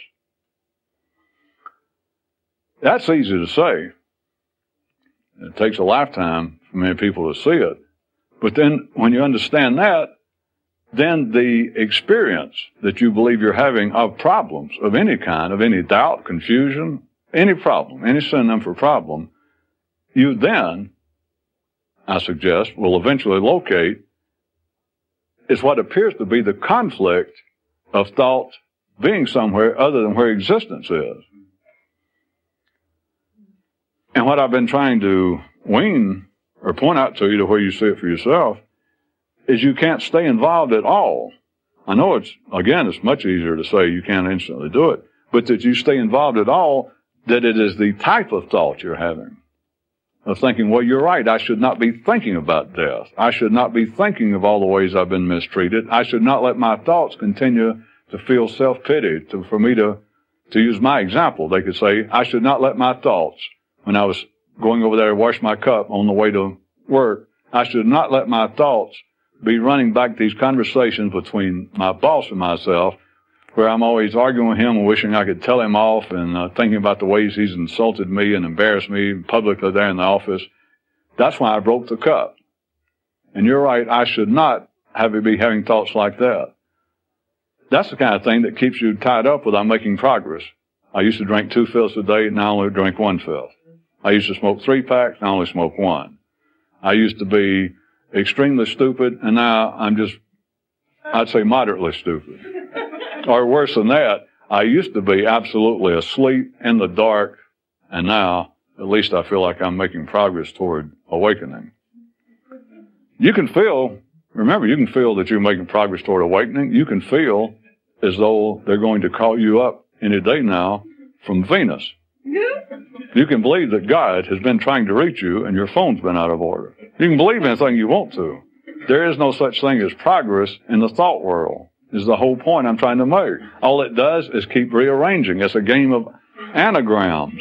That's easy to say. It takes a lifetime for many people to see it. But then when you understand that, then the experience that you believe you're having of problems of any kind, of any doubt, confusion, any problem, any synonym for problem, you then, I suggest, will eventually locate is what appears to be the conflict of thought being somewhere other than where existence is. And what I've been trying to wean or point out to you to where you see it for yourself is you can't stay involved at all. I know it's, again, it's much easier to say you can't instantly do it, but that you stay involved at all, that it is the type of thought you're having. Of thinking, well, you're right, I should not be thinking about death. I should not be thinking of all the ways I've been mistreated. I should not let my thoughts continue to feel self-pity. To, for me to, to use my example, they could say, I should not let my thoughts, when I was going over there to wash my cup on the way to work, I should not let my thoughts be running back these conversations between my boss and myself, where I'm always arguing with him and wishing I could tell him off and uh, thinking about the ways he's insulted me and embarrassed me publicly there in the office. That's why I broke the cup. And you're right, I should not have to be having thoughts like that. That's the kind of thing that keeps you tied up without making progress. I used to drink two fifths a day, now I only drink one fifth. I used to smoke three packs, now I only smoke one. I used to be extremely stupid, and now I'm just, I'd say moderately stupid. Or worse than that, I used to be absolutely asleep in the dark, and now, at least I feel like I'm making progress toward awakening. You can feel, remember, you can feel that you're making progress toward awakening. You can feel as though they're going to call you up any day now from Venus. You can believe that God has been trying to reach you and your phone's been out of order. You can believe anything you want to. There is no such thing as progress in the thought world, is the whole point I'm trying to make. All it does is keep rearranging. It's a game of anagrams.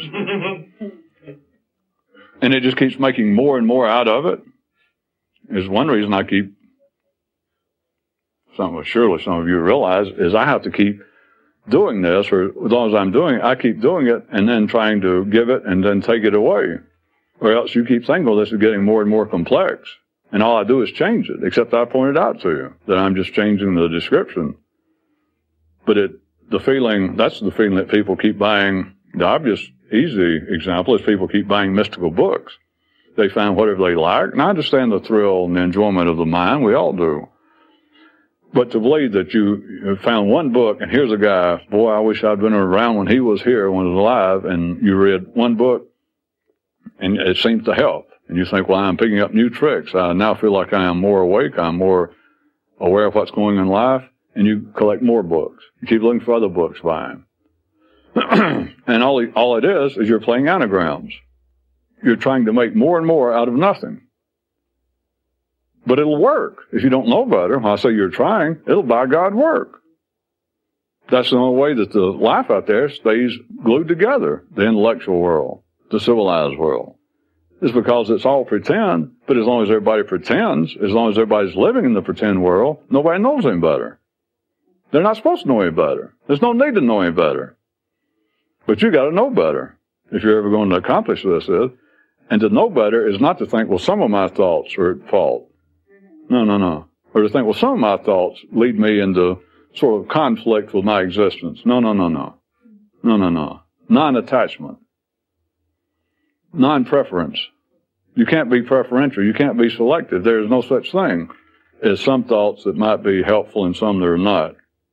And it just keeps making more and more out of it. Is one reason I keep, some, surely some of you realize, is I have to keep doing this, or as long as I'm doing it, I keep doing it and then trying to give it and then take it away. Or else you keep thinking, well, this is getting more and more complex. And all I do is change it, except I pointed out to you that I'm just changing the description. But it, the feeling, that's the feeling that people keep buying. The obvious, easy example is people keep buying mystical books. They find whatever they like. And I understand the thrill and the enjoyment of the mind. We all do. But to believe that you found one book, and here's a guy, boy, I wish I'd been around when he was here, when he was alive, and you read one book, and it seems to help. And you think, well, I'm picking up new tricks. I now feel like I am more awake. I'm more aware of what's going on in life. And you collect more books. You keep looking for other books by him. And all, all it is, is you're playing anagrams. you're trying to make more and more out of nothing. But it'll work. If you don't know better, when I say you're trying, it'll by God work. That's the only way that the life out there stays glued together, the intellectual world, the civilized world. It's because it's all pretend, but as long as everybody pretends, as long as everybody's living in the pretend world, nobody knows any better. They're not supposed to know any better. There's no need to know any better. But you got to know better if you're ever going to accomplish this. Is. And to know better is not to think, well, some of my thoughts are at fault. No, no, no. Or to think, well, some of my thoughts lead me into sort of conflict with my existence. No, no, no, no. No, no, no. Non-attachment. Non-preference. You can't be preferential. You can't be selective. There is no such thing as some thoughts that might be helpful and some that are not.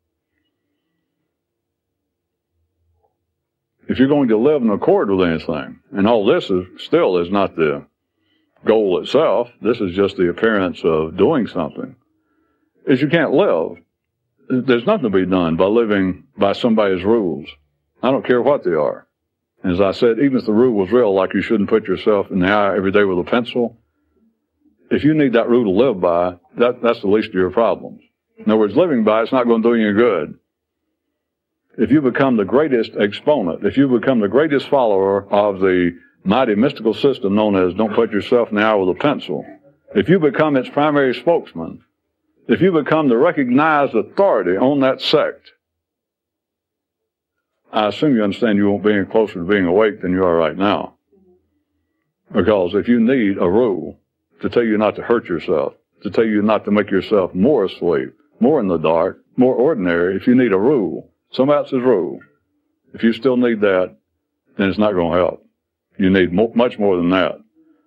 If you're going to live in accord with anything, and all this is still is not the goal itself, this is just the appearance of doing something, is you can't live. There's nothing to be done by living by somebody's rules. I don't care what they are. As I said, even if the rule was real, like you shouldn't put yourself in the eye every day with a pencil, if you need that rule to live by, that, that's the least of your problems. In other words, living by it's not going to do you any good. If you become the greatest exponent, if you become the greatest follower of the mighty mystical system known as don't put yourself in the eye with a pencil, if you become its primary spokesman, if you become the recognized authority on that sect, I assume you understand you won't be any closer to being awake than you are right now. Because if you need a rule to tell you not to hurt yourself, to tell you not to make yourself more asleep, more in the dark, more ordinary, if you need a rule, somebody else's rule, if you still need that, then it's not going to help. You need mo- much more than that.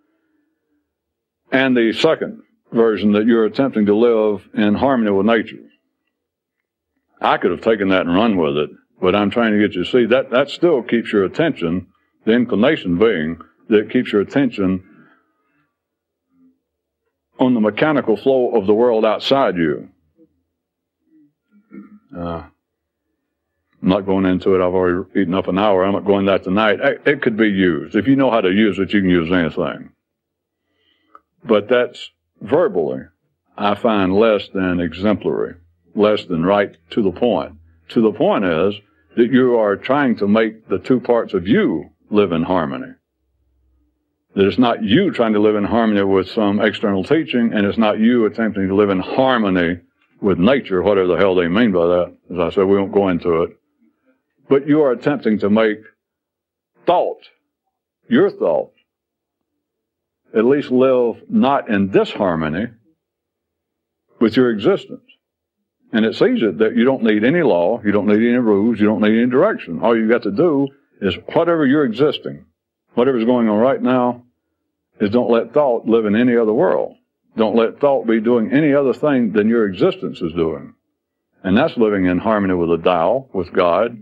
And the second version, that you're attempting to live in harmony with nature. I could have taken that and run with it, but I'm trying to get you to see that that still keeps your attention, the inclination being that it keeps your attention on the mechanical flow of the world outside you. Uh, I'm not going into it. I've already eaten up an hour. I'm not going that tonight. It could be used. If you know how to use it, you can use anything. But that's verbally, I find, less than exemplary, less than right to the point. To the point is that you are trying to make the two parts of you live in harmony. That it's not you trying to live in harmony with some external teaching, and it's not you attempting to live in harmony with nature, whatever the hell they mean by that. As I said, we won't go into it. But you are attempting to make thought, your thought, at least live not in disharmony with your existence. And it sees it that you don't need any law, you don't need any rules, you don't need any direction. All you got to do is whatever you're existing, whatever's going on right now, is don't let thought live in any other world. Don't let thought be doing any other thing than your existence is doing. And that's living in harmony with the Tao, with God.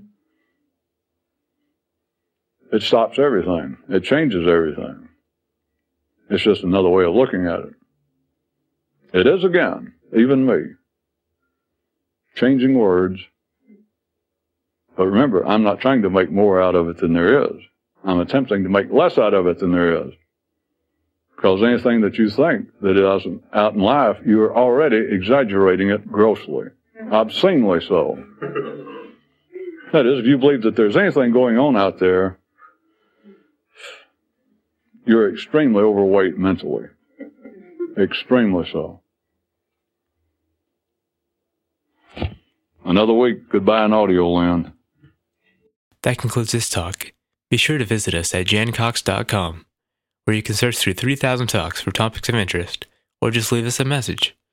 It stops everything. It changes everything. It's just another way of looking at it. It is, again, even me, changing words. But remember, I'm not trying to make more out of it than there is. I'm attempting to make less out of it than there is. Because anything that you think that isn't out in life, you are already exaggerating it grossly, obscenely so. That is, if you believe that there's anything going on out there, you're extremely overweight mentally. Extremely so. Another week. Goodbye in audio land. That concludes this talk. Be sure to visit us at jan cox dot com, where you can search through three thousand talks for topics of interest, or just leave us a message.